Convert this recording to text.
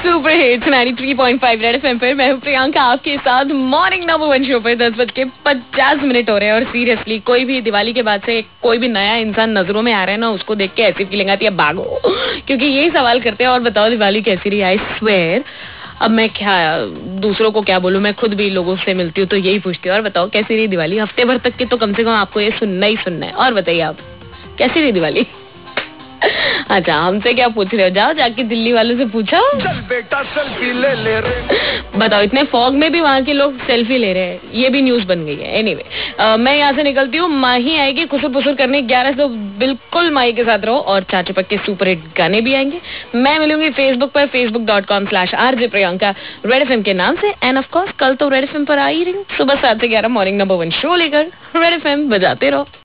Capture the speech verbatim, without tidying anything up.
Super hits ninety three point five red FM पर मैं हूँ प्रियंका आपके साथ मॉर्निंग नंबर वन शो पे दस बज के पचास मिनट हो रहे हैं। और सीरियसली कोई भी दिवाली के बाद से कोई भी नया इंसान नजरों में आ रहा है ना, उसको देख के ऐसी फीलिंग आती है भागो, क्योंकि यही सवाल करते हैं और बताओ दिवाली कैसी रही। आई स्वेयर अब मैं क्या दूसरों को क्या बोलूं, मैं खुद भी लोगों से मिलती हूँ तो यही पूछती हूँ और बताओ कैसी रही दिवाली। हफ्ते भर तक की तो कम से कम आपको ये सुनना ही सुनना है। और बताइए आप कैसी रही दिवाली। अच्छा हमसे क्या पूछ रहे हो, जाओ जाके दिल्ली वालों से पूछो। चल बेटा सेल्फी ले ले रहे। बताओ इतने फॉग में भी वहाँ के लोग सेल्फी ले रहे हैं, ये भी न्यूज बन गई है। एनीवे anyway, मैं यहाँ से निकलती हूँ, माही आएगी खुसुर पुसुर करने ग्यारह, तो बिल्कुल माही के साथ रहो। और चार चपक के सुपर हिट गाने भी आएंगे। मैं मिलूंगी फेसबुक पर Facebook dot com slash R J Priyanka red F M के नाम से। एंड ऑफ कोर्स कल तो रेड एफ एम पर आ ही रही हूँ सुबह सात से ग्यारह मॉर्निंग नंबर वन शो लेकर। रेड एफ एम बजाते रहो।